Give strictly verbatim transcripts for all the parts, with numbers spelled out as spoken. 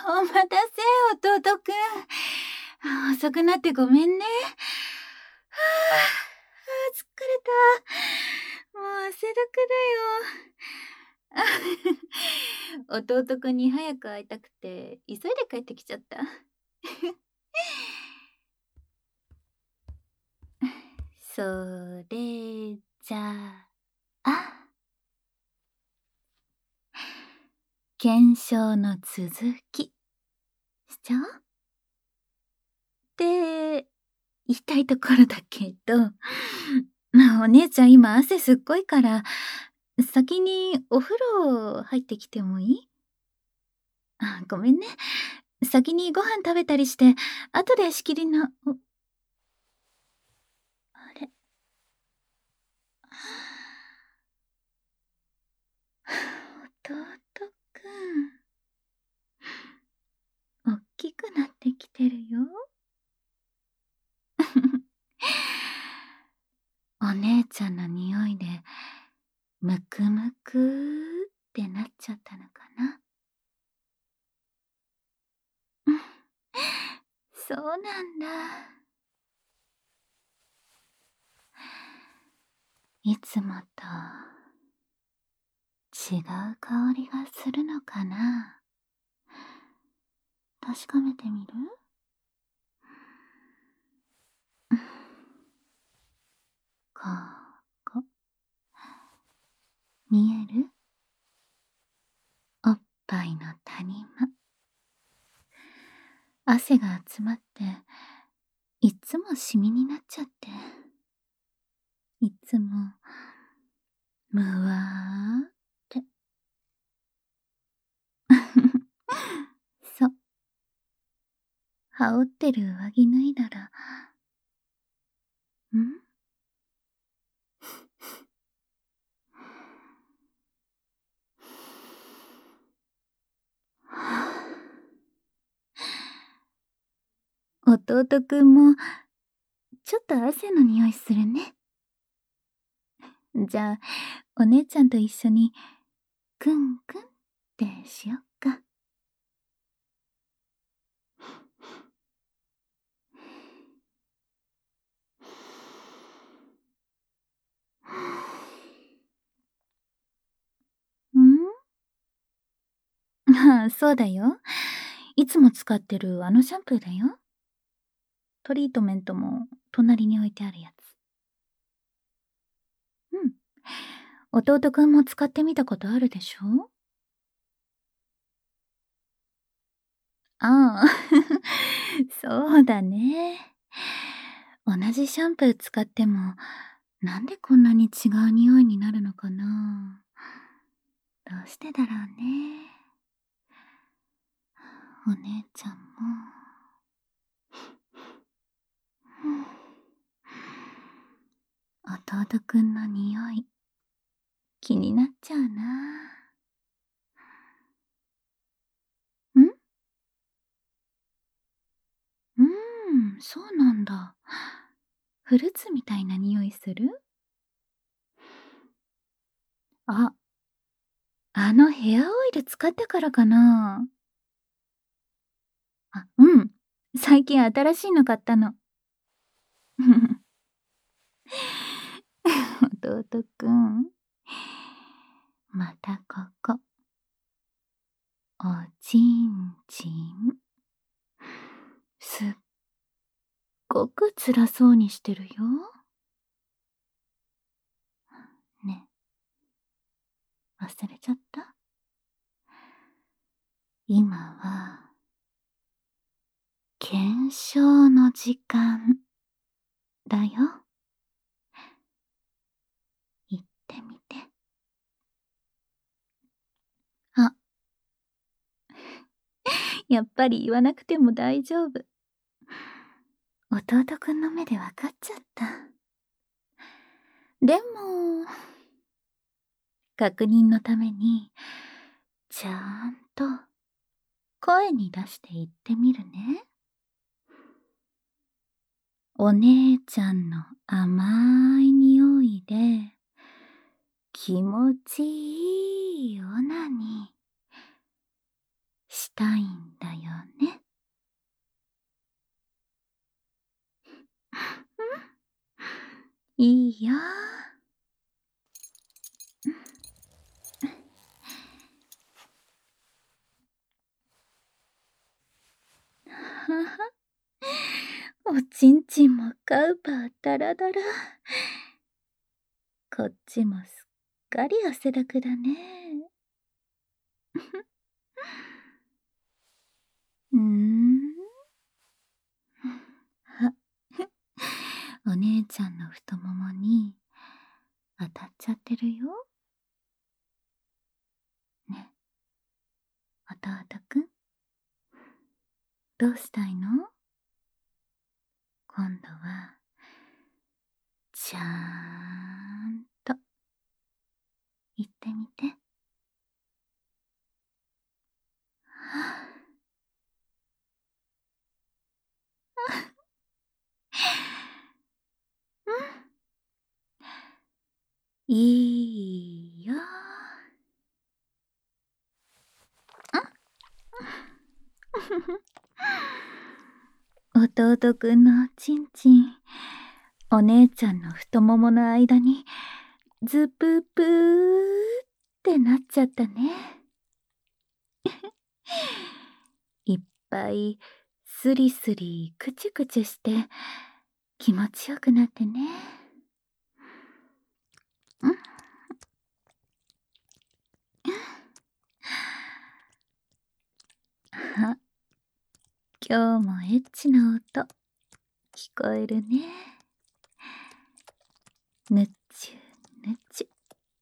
お待たせ、弟くん。遅くなってごめんね。はあ、あ疲れた。もう汗だくだよ。弟くんに早く会いたくて、急いで帰ってきちゃった。それじゃあ、検証の続きしちゃおうって言いたいところだけど、お姉ちゃん今汗すっごいから、先にお風呂入ってきてもいい？あ、ごめんね。先にご飯食べたりして、後で仕切りな、おあれ。弟くん、おっきくなってきてるよ。お姉ちゃんの匂いで、むくむくーってなっちゃったのかな。そうなんだ。いつもと違う香りがするのかな。確かめてみる？ここ、見える？おっぱいの谷間。汗が集まって、いつもシミになっちゃって。いつも、むわーって。そう。羽織ってる上着脱いだら、ん？弟くんも、ちょっと汗の匂いするね。じゃあ、お姉ちゃんと一緒に、くんくんってしよっか。ん？ああ、そうだよ。いつも使ってるあのシャンプーだよ。トリートメントも隣に置いてあるやつ。うん。弟くんも使ってみたことあるでしょ？ああ、そうだね。同じシャンプー使っても、なんでこんなに違う匂いになるのかな。どうしてだろうね。お姉ちゃんも。弟くんの匂い、気になっちゃうな。ん？うーん、そうなんだ。フルーツみたいな匂いする？あ、あのヘアオイル使ったからかな。あ、うん。最近新しいの買ったの。弟くん。またここ。おちんちん。すっごく辛そうにしてるよ。ねえ、忘れちゃった？今は、検証の時間だよ。言ってみて。あ、やっぱり言わなくても大丈夫。弟くんの目でわかっちゃった。でも、確認のために、ちゃんと声に出して言ってみるね。お姉ちゃんの甘い匂いで、気持ちいいオナニーしたいんだよね。いいよ。はは、おちんちんもカウパーダラダラ。こっちもすっかり汗だくだね。うーん。あ、お姉ちゃんの太ももに当たっちゃってるよ。ね、おとうとくん、どうしたいの？今度はちゃーんと言ってみて。はあ、うん、いいよ。弟くんのちんちん、お姉ちゃんの太ももの間にズププーってなっちゃったね。いっぱいスリスリクチュクチュして気持ちよくなってね。うん。あ、今日もエッチな音聞こえるね。ぬっちゅぬっちゅ。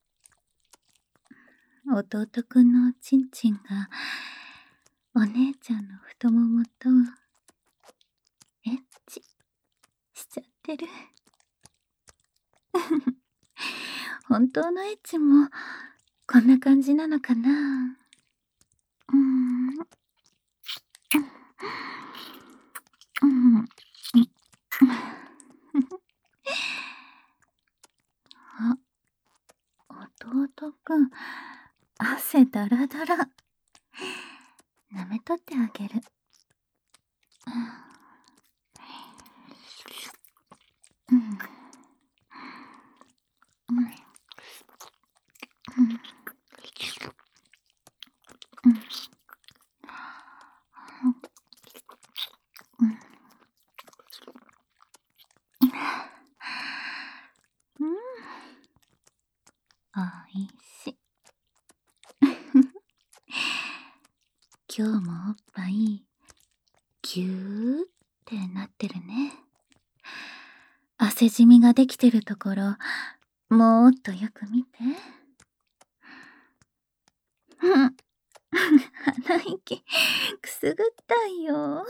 弟くんのおちんちんがお姉ちゃんの太ももとエッチしちゃってる。本当のエッチもこんな感じなのかな。うーん。うん。うん。あ、弟くん、汗だらだら。舐めとってあげる。うん。うん。うん。うん。うん。うん。うん。おいし。今日もおっぱいぎゅーってなってるね。汗じみができてるところもっとよく見て。うん。鼻息くすぐったいよ。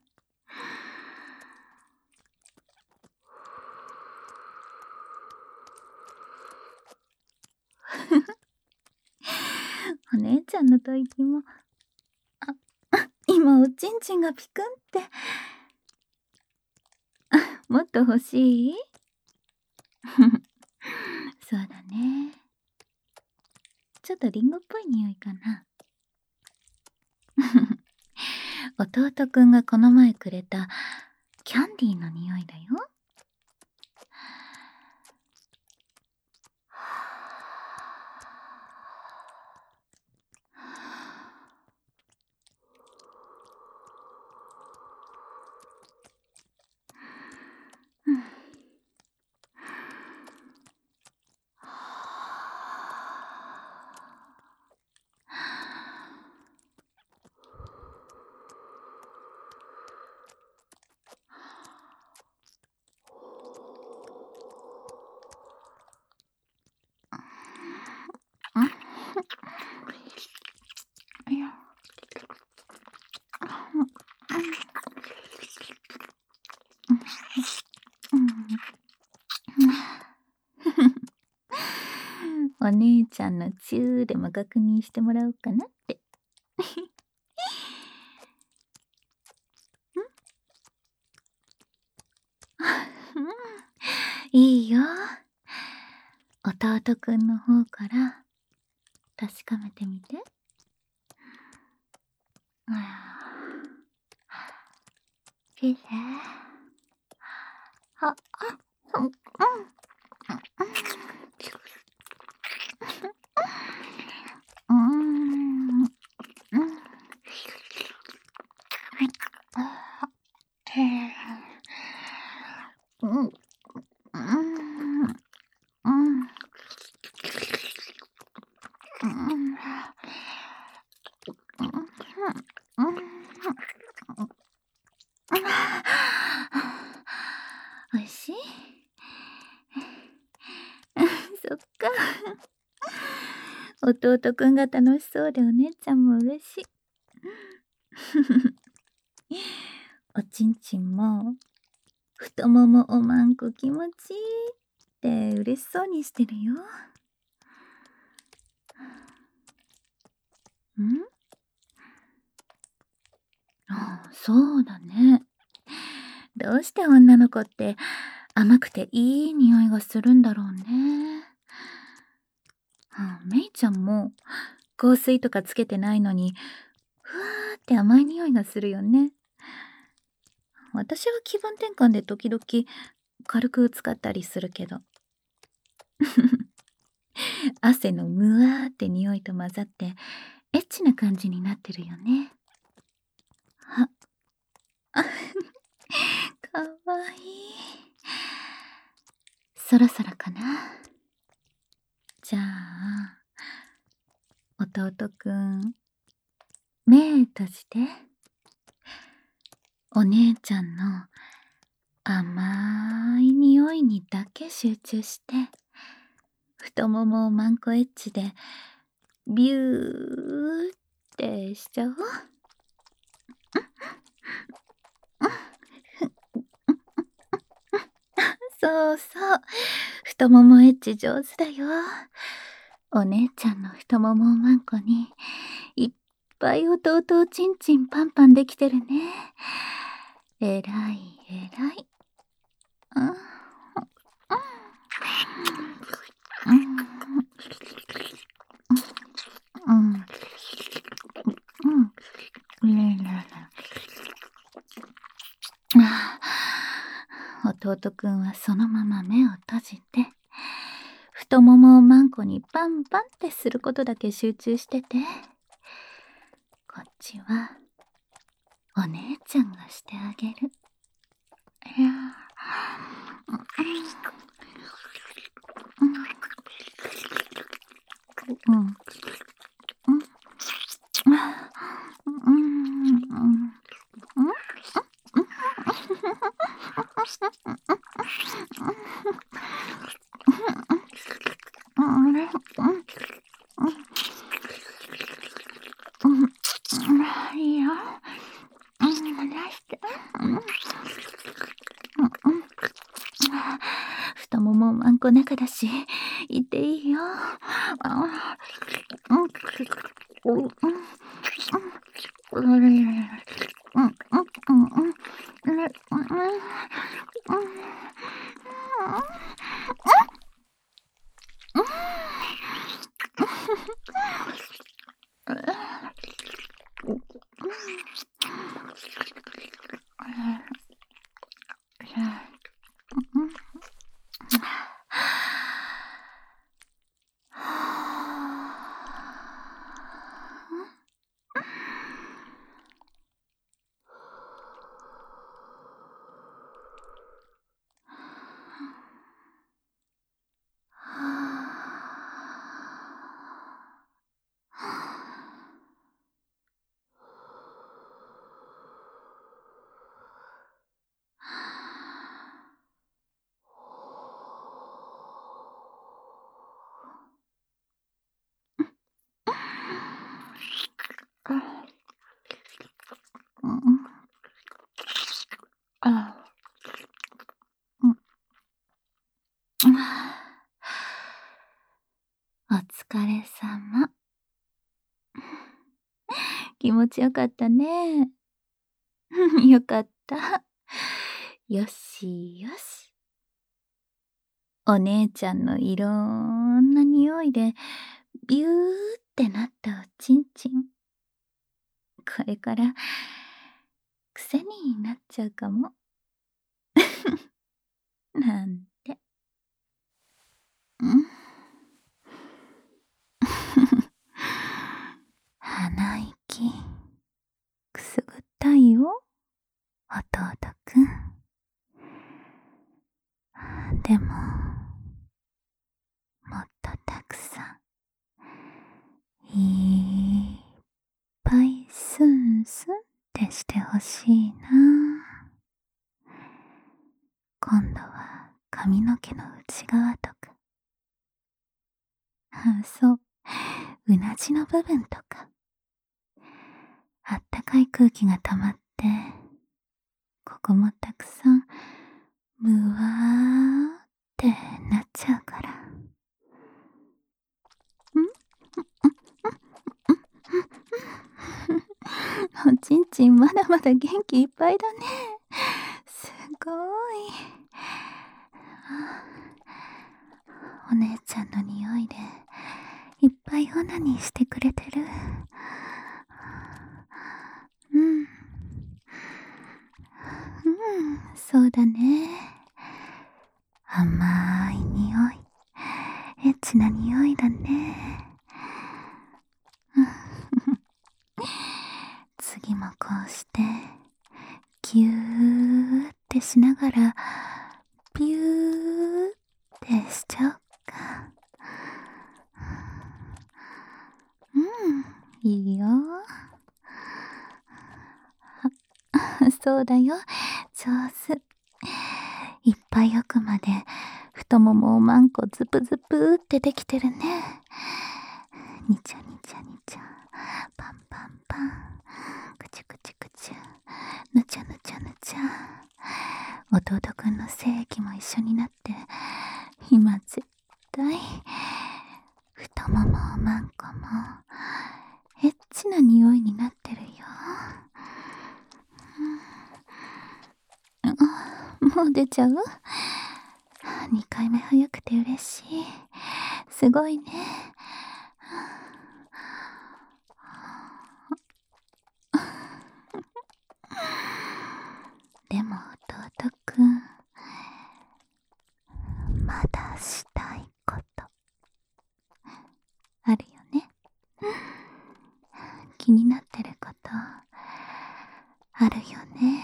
お姉ちゃんの吐息も、あ、今おちんちんがピクンって。もっと欲しい？そうだね。ちょっとリンゴっぽい匂いかな。弟くんがこの前くれたキャンディーの匂いだよ。うん。いや。お姉ちゃんのチューでも確認してもらおうかなって。いいよ。弟くんの方から確かめてみて。 きれい。あ、あ、うん、うん。うーん。うん。あ、へえ。うん。うーん。うん。うん。うん。うん。おいしい？そっか。弟くんが楽しそうでお姉ちゃんも嬉しい。おちんちんも太ももおまんこ気持ちいいって嬉しそうにしてるよ。ん？ああ、そうだね。どうして女の子って甘くていい匂いがするんだろうね。ああ、めいちゃんも香水とかつけてないのにふわーって甘い匂いがするよね。私は気分転換で時々軽く使ったりするけど。汗のむわーって匂いと混ざってエッチな感じになってるよね。あ、かわいい。そろそろかな。じゃあ、弟くん、目閉じて。お姉ちゃんの甘い匂いにだけ集中して、太ももをマンコエッジでビューってしちゃおう。そうそう。太ももエッジ上手だよ。お姉ちゃんの太ももをマンコにいっぱい弟をちんちんパンパンできてるね。えらいえらい。うん。うん。うん。うん。うん。ねえねえ。ああ、弟くんはそのまま目を閉じて、太ももをマンコにパンパンってすることだけ集中してて。こっちはお姉ちゃんがしてあげる。いやー、うん、うん、うん、うん、うん、いいよ。うん、出して。うん、太ももまんこ中だし、いていいよ。うん、うん、うん、うん、うん、うん、うん、うん、お疲れ様。気持ちよかったね。よかった。よしよし。お姉ちゃんのいろんな匂いでビューってなったおちんちん。 これから癖になっちゃうかも。なんて。うん。鼻息くすぐったいよ、弟くん。でももっとたくさんいっぱいスンスンってしてほしいな。今度は髪の毛の内側とか、あ、そう、うなじの部分とか、あったかい空気が溜まって、ここもたくさんむわーってなっちゃうから。おちんちんまだまだ元気いっぱいだね。すごい。お姉ちゃんの匂いでいっぱいオナニーしてくれてる。うん。うん、そうだね。甘い匂い。エッチな匂いだね。次もこうしてギューってしながらビューってしちゃおっか。うん、いいよ。そうだよ、上手。いっぱい奥まで太ももをまんこズプズプってできてるね。にちゃにちゃにちゃ、パンパンパン、くちゅくちゅくちゅ、ぬちゃぬちゃぬちゃ。弟くんの精液も一緒になって今絶対太ももをまんこもエッチな匂いになってるよ。うん、もう出ちゃう？にかいめ早くて嬉しい。すごいね。でも弟くん、まだしたいことあるよね。気になってることあるよね。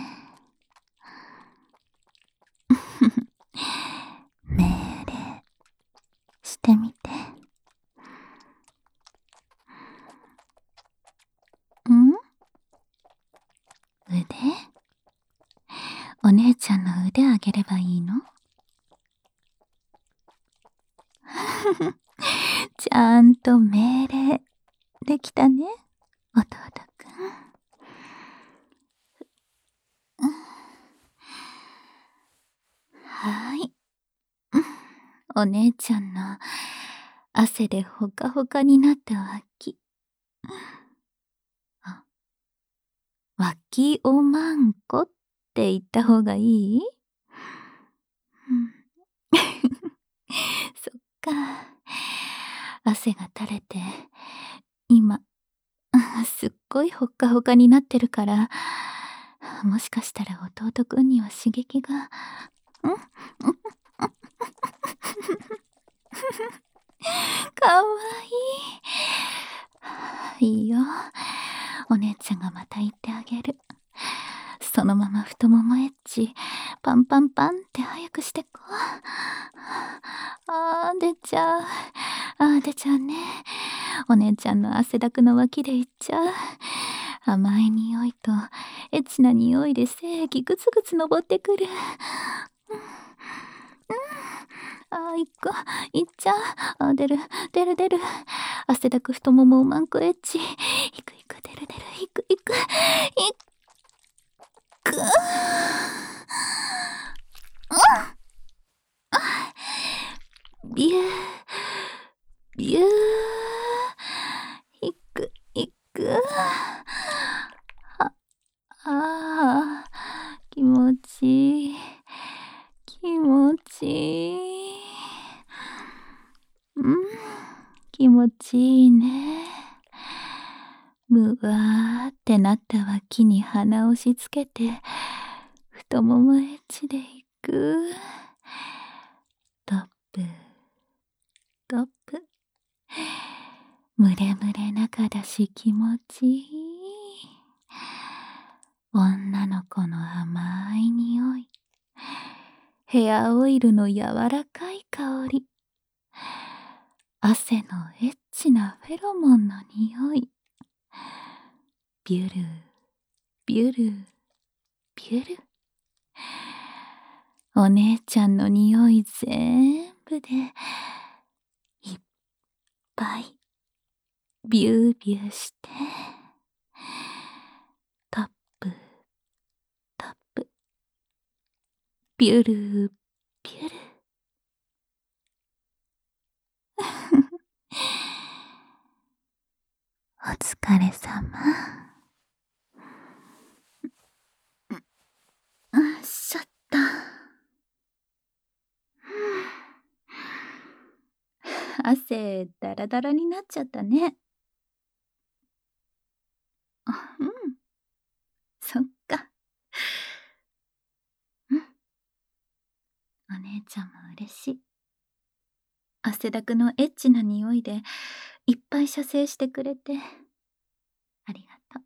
命令してみて。ん？腕？お姉ちゃんの腕あげればいいの？ちゃんと命令できたね、弟くん。はい。お姉ちゃんの汗でほかほかになった脇。あ、脇おまんこって言った方がいい？うん、そっか。汗が垂れて、今、すっごいほっかほかになってるから、もしかしたら弟くんには刺激が、ん？かわいい。いいよ。お姉ちゃんがまた言ってあげる。そのまま太ももエッチ、パンパンパンって早くしてこう。あー、出ちゃう。あー、出ちゃうね。お姉ちゃんの汗だくの脇でいっちゃう。甘い匂いとエッチな匂いで精液グツグツ登ってくる。うん、うん、あー、いっこ、いっちゃう。あー、出る、出る出る。汗だく太ももをまんこエッチ。いくいく、出る出る、いくいく、いく。ビュー、ビュー、いく、いく。あ、あー、気持ちいい、気持ちいい。うん、気持ちいいね。 むわーってなった脇に鼻を押し付けて、太ももエッジでいく。トップ、トップ。ムレムレ中だし気持ちいい。女の子の甘い匂い。ヘアオイルの柔らかい香り。汗のエッチなフェロモンの匂い。ビュル、ビュル、ビュル。お姉ちゃんの匂い全部でいっぱいビュービューして、トップ、トップ、ビュル、ビュル。お疲れ様。あ、しょった。汗だらだらになっちゃったね。あ、うん。そっか。うん。お姉ちゃんも嬉しい。汗だくのエッチな匂いでいっぱい射精してくれてありがとう。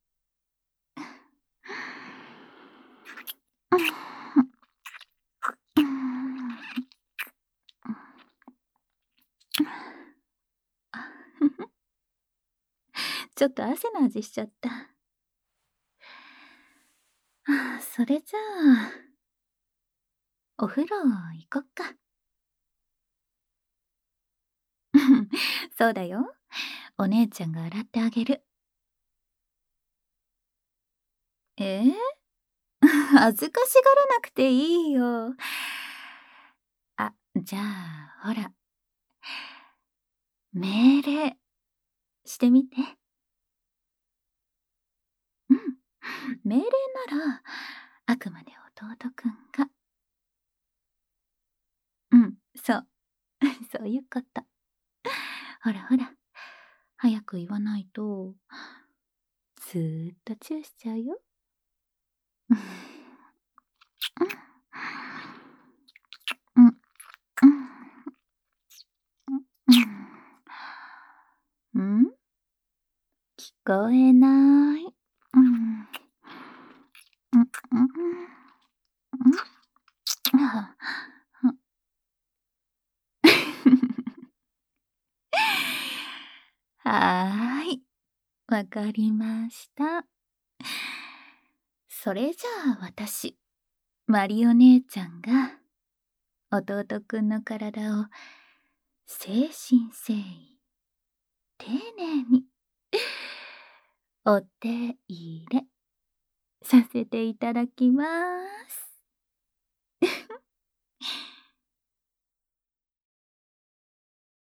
ちょっと汗の味しちゃった。あ、それじゃあお風呂行こっか。そうだよ。お姉ちゃんが洗ってあげる。えー、恥ずかしがらなくていいよ。あ、じゃあほら、命令してみて。うん、命令ならあくまで弟くんが。うん、そうそういうこと。ほらほら、早く言わないとずーっとチューしちゃうよ。うん、うん、うん、聞こえない。うん、うん、うん、うん、あ、はーい、わかりました。それじゃあ私、マリオ姉ちゃんが弟くんの体を誠心誠意、丁寧にお手入れさせていただきます。